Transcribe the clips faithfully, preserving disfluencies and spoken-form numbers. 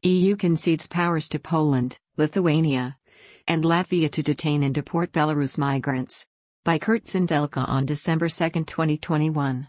E U concedes powers to Poland, Lithuania, and Latvia to detain and deport Belarus migrants. By Kurt Zindelka on December second, twenty twenty-one.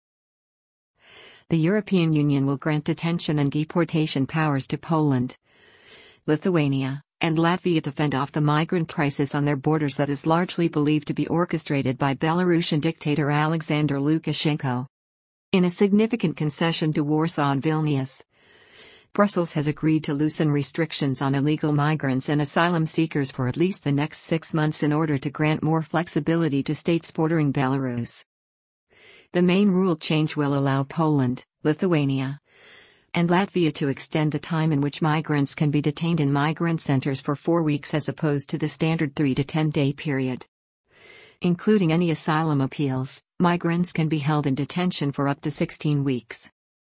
The European Union will grant detention and deportation powers to Poland, Lithuania, and Latvia to fend off the migrant crisis on their borders that is largely believed to be orchestrated by Belarusian dictator Alexander Lukashenko. In a significant concession to Warsaw and Vilnius, Brussels has agreed to loosen restrictions on illegal migrants and asylum seekers for at least the next six months in order to grant more flexibility to states bordering Belarus. The main rule change will allow Poland, Lithuania, and Latvia to extend the time in which migrants can be detained in migrant centers for four weeks as opposed to the standard three to ten day period. Including any asylum appeals, migrants can be held in detention for up to sixteen weeks.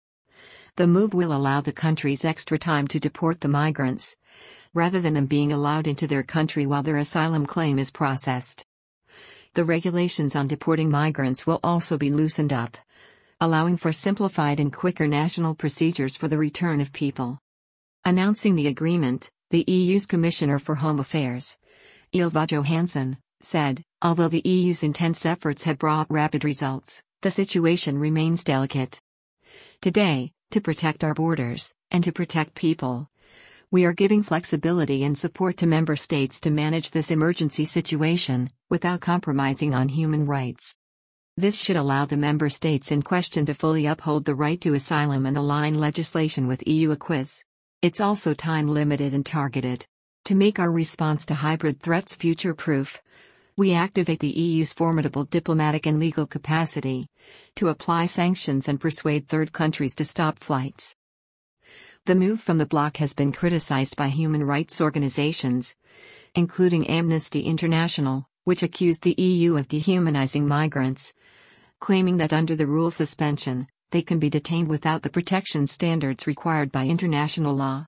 The move will allow the countries extra time to deport the migrants, rather than them being allowed into their country while their asylum claim is processed. The regulations on deporting migrants will also be loosened up, allowing for simplified and quicker national procedures for the return of people. Announcing the agreement, the E U's Commissioner for Home Affairs, Ylva Johansson, said, although the E U's intense efforts have brought rapid results, the situation remains delicate. Today, to protect our borders, and to protect people, we are giving flexibility and support to member states to manage this emergency situation, without compromising on human rights. This should allow the member states in question to fully uphold the right to asylum and align legislation with E U acquis. It's also time-limited and targeted. To make our response to hybrid threats future-proof, we activate the E U's formidable diplomatic and legal capacity to apply sanctions and persuade third countries to stop flights. The move from the bloc has been criticized by human rights organizations, including Amnesty International, which accused the E U of dehumanizing migrants, claiming that under the rule suspension, they can be detained without the protection standards required by international law.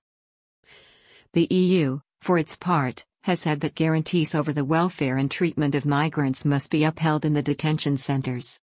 The E U, for its part, has said that guarantees over the welfare and treatment of migrants must be upheld in the detention centers.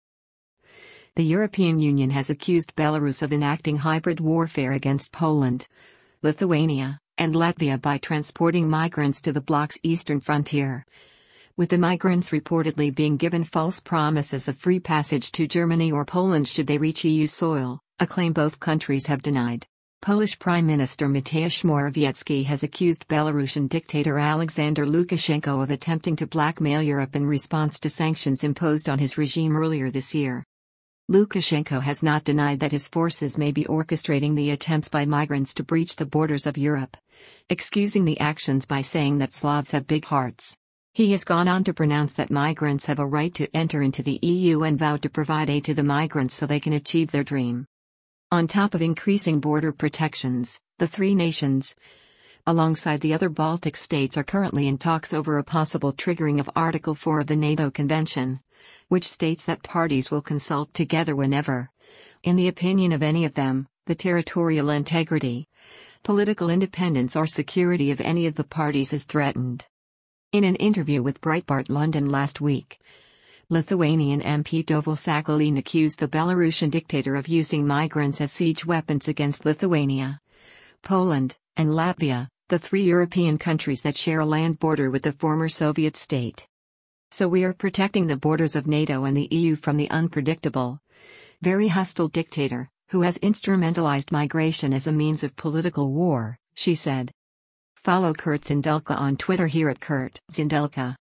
The European Union has accused Belarus of enacting hybrid warfare against Poland, Lithuania, and Latvia by transporting migrants to the bloc's eastern frontier, with the migrants reportedly being given false promises of free passage to Germany or Poland should they reach E U soil, a claim both countries have denied. Polish Prime Minister Mateusz Morawiecki has accused Belarusian dictator Alexander Lukashenko of attempting to blackmail Europe in response to sanctions imposed on his regime earlier this year. Lukashenko has not denied that his forces may be orchestrating the attempts by migrants to breach the borders of Europe, excusing the actions by saying that Slavs have big hearts. He has gone on to pronounce that migrants have a right to enter into the E U and vowed to provide aid to the migrants so they can achieve their dream. On top of increasing border protections, the three nations, alongside the other Baltic states, are currently in talks over a possible triggering of Article four of the NATO Convention, which states that parties will consult together whenever, in the opinion of any of them, the territorial integrity, political independence or security of any of the parties is threatened. In an interview with Breitbart London last week, Lithuanian M P Dovilas Sakalin accused the Belarusian dictator of using migrants as siege weapons against Lithuania, Poland, and Latvia, the three European countries that share a land border with the former Soviet state. So we are protecting the borders of NATO and the E U from the unpredictable, very hostile dictator, who has instrumentalized migration as a means of political war, she said. Follow Kurt Zindelka on Twitter here at Kurt Zindelka.